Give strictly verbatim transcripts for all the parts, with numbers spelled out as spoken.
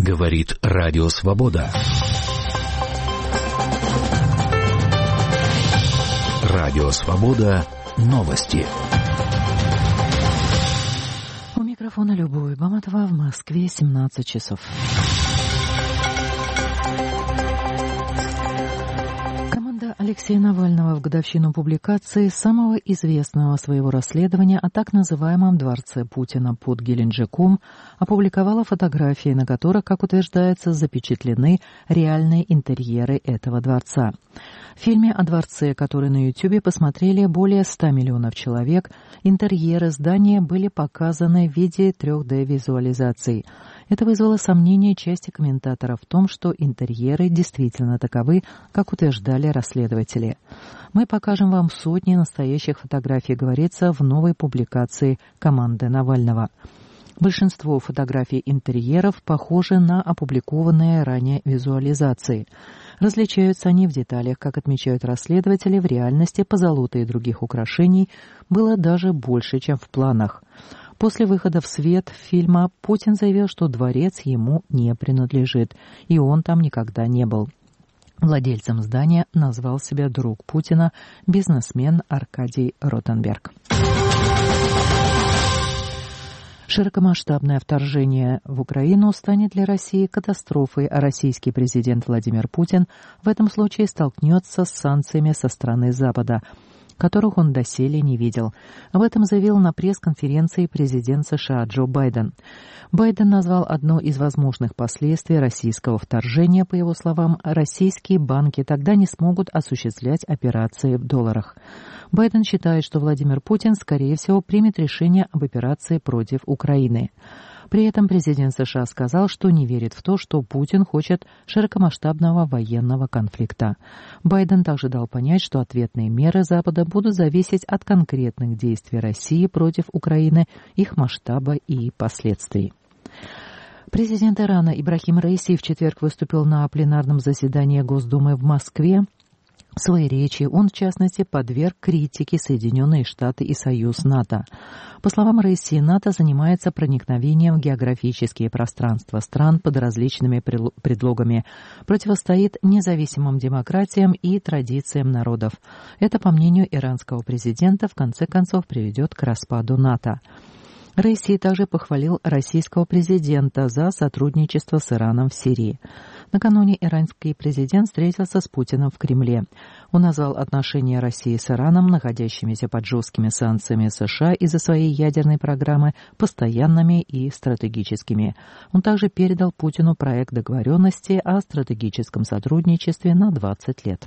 Говорит Радио Свобода. Радио Свобода. Новости. У микрофона Любовь Баматова, в Москве семнадцать часов. Алексея Навального в годовщину публикации самого известного своего расследования о так называемом дворце Путина под Геленджиком опубликовала фотографии, на которых, как утверждается, запечатлены реальные интерьеры этого дворца. В фильме о дворце, который на Ютьюбе посмотрели более ста миллионов человек, интерьеры здания были показаны в виде три дэ-визуализаций. Это вызвало сомнения части комментаторов в том, что интерьеры действительно таковы, как утверждали расследователи. Мы покажем вам сотни настоящих фотографий, говорится в новой публикации команды Навального. Большинство фотографий интерьеров похожи на опубликованные ранее визуализации. Различаются они в деталях, как отмечают расследователи, в реальности позолоты и других украшений было даже больше, чем в планах. После выхода в свет фильма Путин заявил, что дворец ему не принадлежит, и он там никогда не был. Владельцем здания назвал себя друг Путина, бизнесмен Аркадий Ротенберг. Широкомасштабное вторжение в Украину станет для России катастрофой, а российский президент Владимир Путин в этом случае столкнется с санкциями со стороны Запада, которых он доселе не видел. Об этом заявил на пресс-конференции президент США Джо Байден. Байден назвал одно из возможных последствий российского вторжения, по его словам, российские банки тогда не смогут осуществлять операции в долларах. Байден считает, что Владимир Путин, скорее всего, примет решение об операции против Украины. При этом президент США сказал, что не верит в то, что Путин хочет широкомасштабного военного конфликта. Байден также дал понять, что ответные меры Запада будут зависеть от конкретных действий России против Украины, их масштаба и последствий. Президент Ирана Ибрахим Раиси в четверг выступил на пленарном заседании Госдумы в Москве. В своей речи он, в частности, подверг критике Соединенные Штаты и Союз НАТО. По словам Раиси, НАТО занимается проникновением в географические пространства стран под различными предлогами, противостоит независимым демократиям и традициям народов. Это, по мнению иранского президента, в конце концов приведет к распаду НАТО. Раиси также похвалил российского президента за сотрудничество с Ираном в Сирии. Накануне иранский президент встретился с Путиным в Кремле. Он назвал отношения России с Ираном, находящимися под жесткими санкциями США из-за своей ядерной программы, постоянными и стратегическими. Он также передал Путину проект договоренности о стратегическом сотрудничестве на двадцать лет.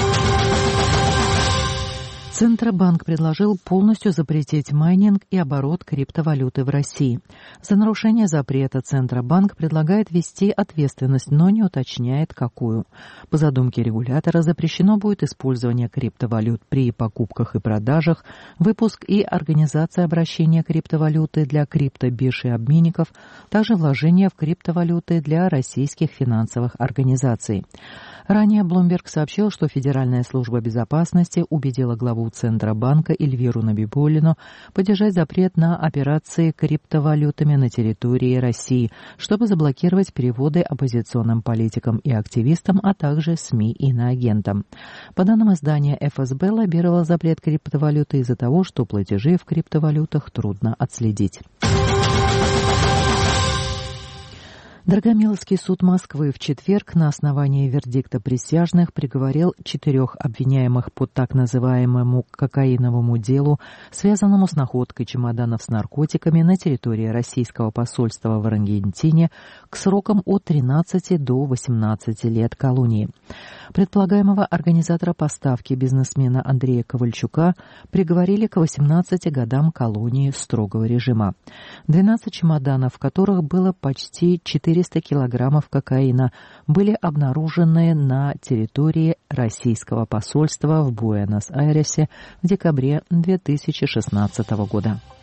Центробанк предложил полностью запретить майнинг и оборот криптовалюты в России. За нарушение запрета Центробанк предлагает ввести ответственность, но не уточняет, какую. По задумке регулятора запрещено будет использование криптовалют при покупках и продажах, выпуск и организация обращения криптовалюты для криптобирж и обменников, также вложение в криптовалюты для российских финансовых организаций. Ранее Bloomberg сообщил, что Федеральная служба безопасности убедила главу Центробанка Эльвиру Набибуллину поддержать запрет на операции криптовалютами на территории России, чтобы заблокировать переводы оппозиционным политикам и активистам, а также СМИ и иноагентам. По данным издания эф эс бэ, лоббировал запрет криптовалюты из-за того, что платежи в криптовалютах трудно отследить. Драгомиловский суд Москвы в четверг на основании вердикта присяжных приговорил четырех обвиняемых по так называемому кокаиновому делу, связанному с находкой чемоданов с наркотиками на территории российского посольства в Аргентине, к срокам от тринадцати до восемнадцати лет колонии. Предполагаемого организатора поставки бизнесмена Андрея Ковальчука приговорили к восемнадцати годам колонии строгого режима. двенадцать чемоданов, в которых было почти четыреста килограммов кокаина, были обнаружены на территории российского посольства в Буэнос-Айресе в декабре две тысячи шестнадцатого года.